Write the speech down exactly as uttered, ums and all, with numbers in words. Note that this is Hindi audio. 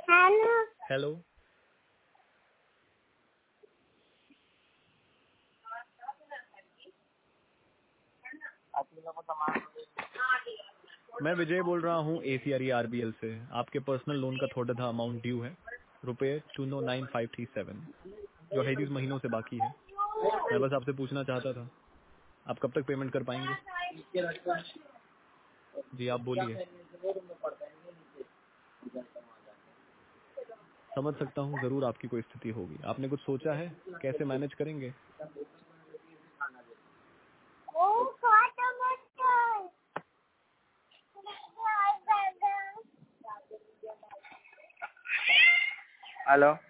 हेलो हेलो मैं विजय बोल रहा हूँ एसीआर आरबीएल से। आपके पर्सनल लोन का थोड़ा सा अमाउंट ड्यू है, रुपये two no nine five three seven, जो है इस महीनों से बाकी है। मैं बस आपसे पूछना चाहता था आप कब तक पेमेंट कर पाएंगे। जी आप बोलिए। समझ सकता हूँ, जरूर आपकी कोई स्थिति होगी। आपने कुछ सोचा है कैसे मैनेज करेंगे। हेलो